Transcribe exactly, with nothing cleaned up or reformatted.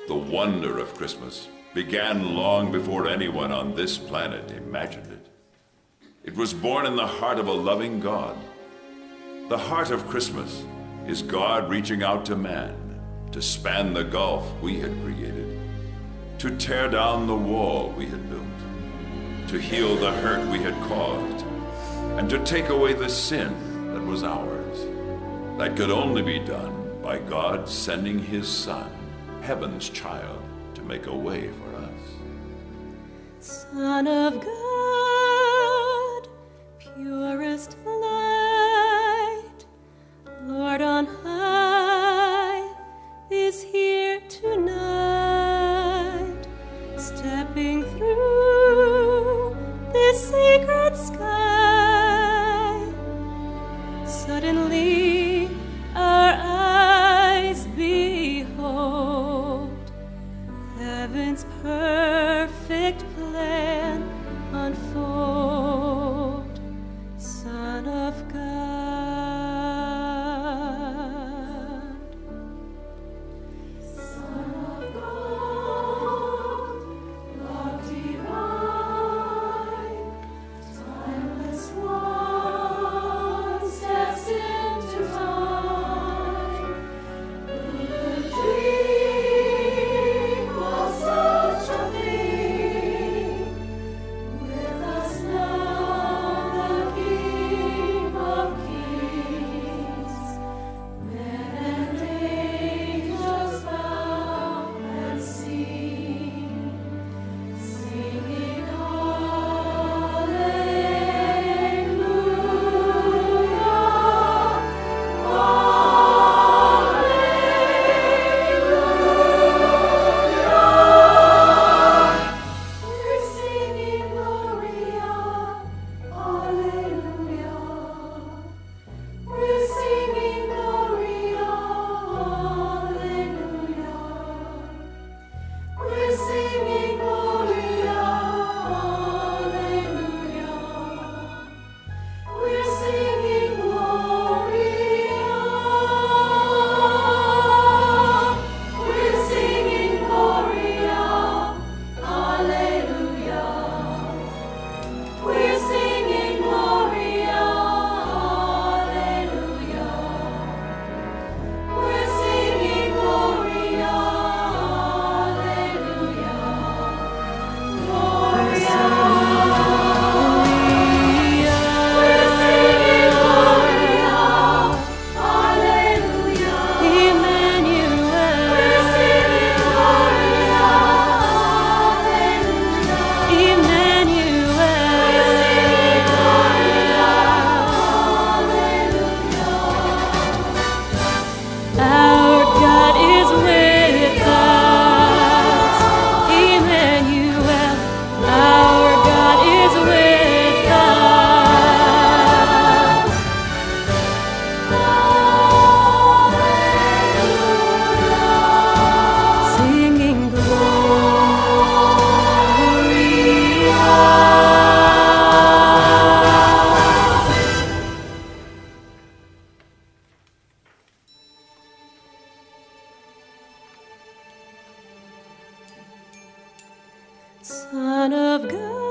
The wonder of Christmas began long before anyone on this planet imagined it. It was born in the heart of a loving God. The heart of Christmas is God reaching out to man to span the gulf we had created, to tear down the wall we had built, to heal the hurt we had caused, and to take away the sin that was ours. That could only be done by God sending his Son, heaven's child, to make a way for us. Son of God, purest light, Lord on high is here tonight, stepping through this sacred sky. Suddenly our eyes behold heaven's perfect plan unfold. Son of God. Son of God, love divine, timeless one steps into time. Who could dream of such a thing? With us now, the King of Kings. Men and angels bow and sing, singing We're singing Gloria, Alleluia. We're singing Gloria, Alleluia. We're singing Gloria, Alleluia. We're singing Gloria. We're singing Gloria, Alleluia. We're singing Gloria, Alleluia. We're singing Gloria, Alleluia. Emmanuel. We're singing Gloria, Alleluia. Emmanuel. We're singing Gloria, Alleluia. Our God is with us. Emmanuel. Our God is with us. Singing Gloria. Son of God.